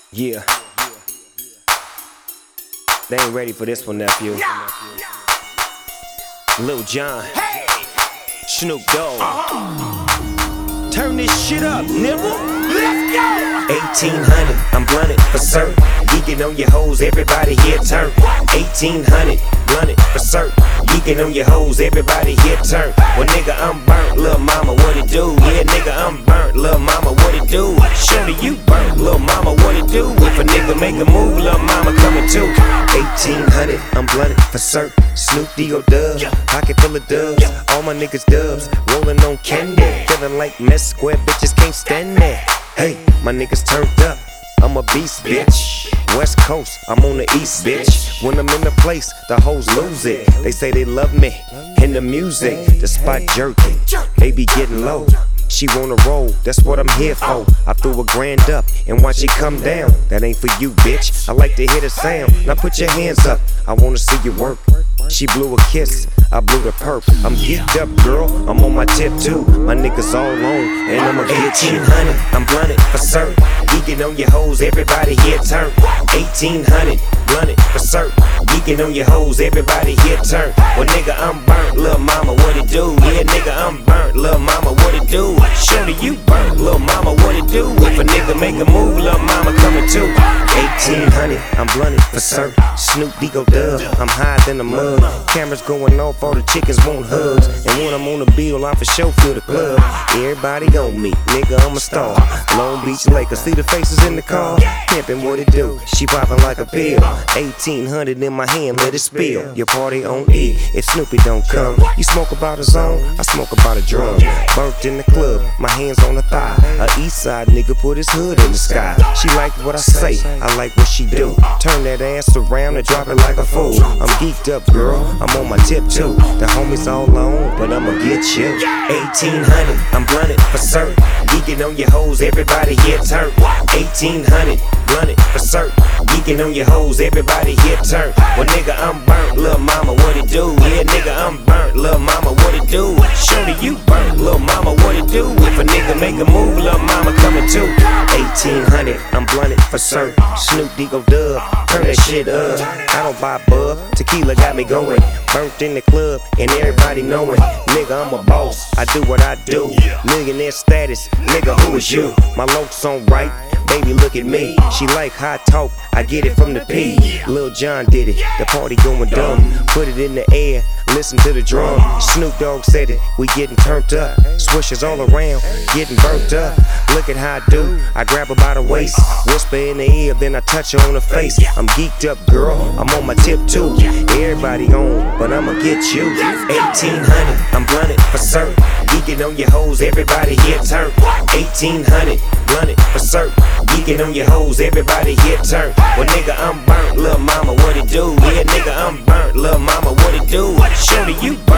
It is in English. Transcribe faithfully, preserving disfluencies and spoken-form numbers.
Yeah. They ain't ready for this one, nephew. Lil Jon, Snoop Dogg. Turn this shit up, nigga. Let's go. eighteen hundred, I'm blunted for certain. Geeking on your hoes, everybody here turn. eighteen hundred, blunted for certain. Geeking on your hoes, everybody here turn. Well, nigga, I'm burnt, lil' mama, what it do? Yeah, nigga, I'm burnt, lil' mama, what it do? Shorty, you burnt, lil' mama, what it do? If a nigga make a move, lil' mama coming too. eighteen hundred, I'm blunted for certain. Snoop D-O dubs, pocket full of dubs. All my niggas dubs, rolling on candy. Feeling like mess square bitches can't stand that. Hey, my niggas turned up, I'm a beast, bitch. West Coast, I'm on the East, bitch. When I'm in the place, the hoes lose it. They say they love me, and the music, the spot jerking. They be getting low. She wanna roll, that's what I'm here for. I threw a grand up and watch it come down. That ain't for you, bitch. I like to hear the sound. Now put your hands up, I wanna see you work. She blew a kiss, I blew the perp. I'm geeked up, girl, I'm on my tip too. My niggas all on, and I'ma get you. eighteen hundred, I'm blunted for certain. Geeking on your hoes, everybody here turn. eighteen hundred, blunted for certain. Geeking on your hoes, everybody here turn. Well, nigga, I'm burnt, lil' mama, what it do? Yeah, nigga, I'm burnt, lil' mama, what it do? Shorty, you burnt, lil' mama, what it do? If a nigga make a move, lil' mama coming too. eighteen hundred, I'm blunted for certain. Snoop D-O dub, I'm higher than the mud. Cameras going off, all the chickens want hugs. And when I'm on the bill, I for sure feel the club. Everybody on me, nigga, I'm a star. Long Beach Lakers, see the faces in the car. Pimpin' what it do, she poppin' like a pill. eighteen hundred in my hand, let it spill. Your party on E, if Snoopy don't come. You smoke about a zone, I smoke about a drum. Burnt in the club, my hands on the thigh. A east side nigga put his hood in the sky. She like what I say, I like what she do. Turn that ass around and drop it like a fool. I'm geeked up, girl, I'm on my tip too. The homies all on, but I'ma get you. eighteen hundred, I'm blunted for certain. Geeking on your hoes, everybody here turn. eighteen hundred, blunted for certain. Geeking on your hoes, everybody here turn. Well, nigga, I'm burnt, lil' mama, what it do? Yeah, nigga, I'm burnt, lil' mama, what it do? Shorty, you burnt, lil' mama, what it do? If a nigga make a move, lil' mama coming too. eighteen hundred, I'm blunted for certain. Snoop D-O dub, turn that shit up. I don't buy bub, tequila got me going. Burnt in the club, and everybody knowing. Nigga, I'm a boss, I do what I do. Millionaire status, nigga, who is you? My looks on right, baby, look at me. She like hot talk, I get it from the P. Lil Jon did it, the party going dumb. Put it in the air, listen to the drum. Snoop Dogg said it, we getting turned up. Swishers all around, getting burnt up. Look at how I do, I grab her by the waist. Whisper in the ear, then I touch her on the face. I'm geeked up, girl, I'm on my tip too. Everybody on, but I'ma get you. eighteen hundred, I'm blunted for certain. Geeking on your hoes, everybody here turn. eighteen hundred, blunted for certain. Geeking on your hoes, everybody here turn. Well, nigga, I'm burnt, lil' mama, what it do? Yeah, nigga, I'm burnt, lil' mama, what it do? Shorty, you